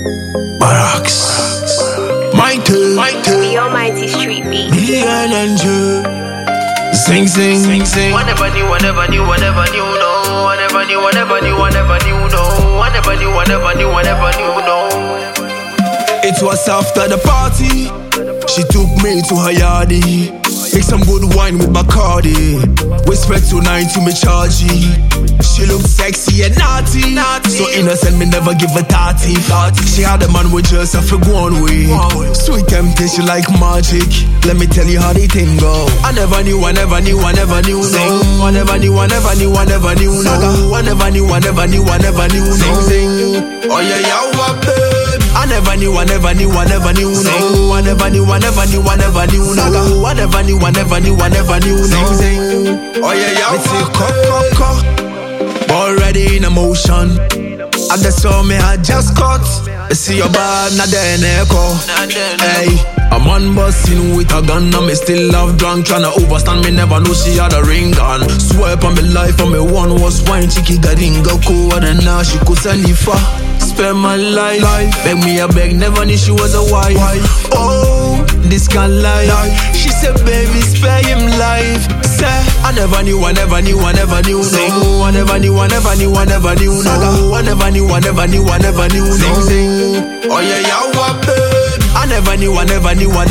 Barracks. Mighty. The Almighty Street Beat. Billion and Joe. Sing, sing, sing, sing. I never knew, no. I never knew, no. I never knew, no. It was after the party. She took me to her yardie. Make some good wine with Bacardi. Whisper tonight to me chargy. She looked sexy and naughty. So innocent, me never give a tatty. She had a man with just a one way. Sweet temptation like magic. Let me tell you how the thing go. I never knew, no. I never knew, no. I never knew, no. I never knew, no. Oh yeah, babe. I never knew, no. I never knew, no. I never knew, no. Oh yeah, it's a cock. Already in emotion. I just saw me, I just caught. I see your bad, not then echo. Hey, I'm on busting with a gun. I'm still love drunk, tryna overstand me. Never know she had a ring on. Swipe on me life, on me one was wine. Chicky got in, go cool, and now she could sell it for. Spend my life. Beg me a beg, never knew she was a wife. Oh, this can't lie. She said, baby, spare him life. Say, I never knew, no. I never knew, no. I never knew, no. I never knew, no. Oh yeah, babe. I never knew, no. I never knew, no.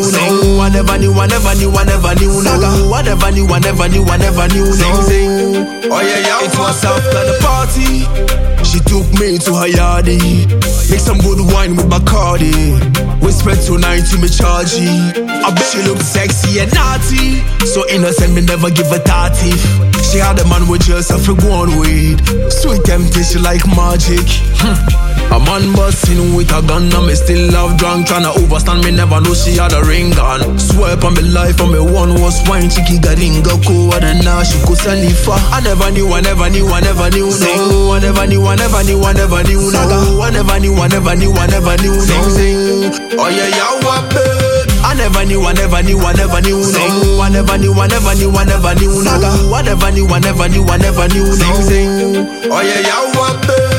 Oh yeah, it was after the party. She took me to her yardie. Make some good wine with Bacardi. Whisper tonight to me chargy. I bet she looked sexy and naughty. So innocent, me never give a tatty. She had a man with just a one weed. Sweet temptation like magic. A man busting with a gun. I'm still love drunk, tryna overstand me. Never know she had a ring on. Swipe on me life, on me one was wine. Chicky got in, go cool, and now she could sell it for. I never knew, no. I never knew, no. I never knew, no. Oh yeah, babe. I never knew, no. I never knew, no. Oh yeah, babe.